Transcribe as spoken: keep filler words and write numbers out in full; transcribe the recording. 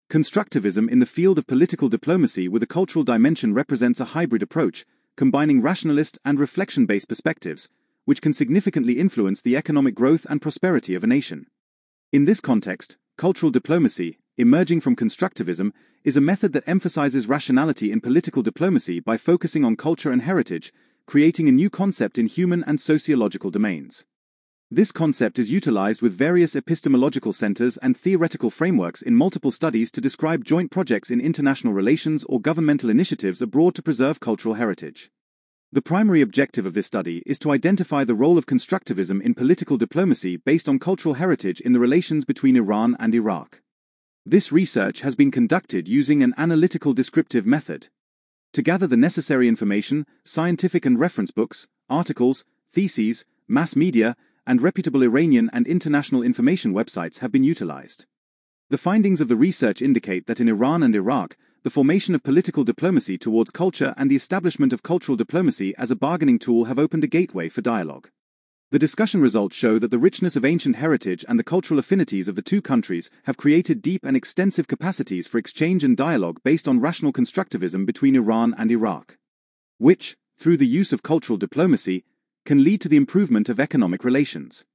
Constructivism in the field of political diplomacy with a cultural dimension represents a hybrid approach, combining rationalist and reflection-based perspectives, which can significantly influence the economic growth and prosperity of a nation. In this context, cultural diplomacy, emerging from constructivism, is a method that emphasizes rationality in political diplomacy by focusing on culture and heritage, creating a new concept in human and sociological domains. This concept is utilized with various epistemological centers and theoretical frameworks in multiple studies to describe joint projects in international relations or governmental initiatives abroad to preserve cultural heritage. The primary objective of this study is to identify the role of constructivism in political diplomacy based on cultural heritage in the relations between Iran and Iraq. This research has been conducted using an analytical descriptive method. To gather the necessary information, scientific and reference books, articles, theses, mass media, and reputable Iranian and international information websites have been utilized. The findings of the research indicate that in Iran and Iraq, the formation of political diplomacy towards culture and the establishment of cultural diplomacy as a bargaining tool have opened a gateway for dialogue. The discussion results show that the richness of ancient heritage and the cultural affinities of the two countries have created deep and extensive capacities for exchange and dialogue based on rational constructivism between Iran and Iraq, which, through the use of cultural diplomacy, can lead to the improvement of economic relations.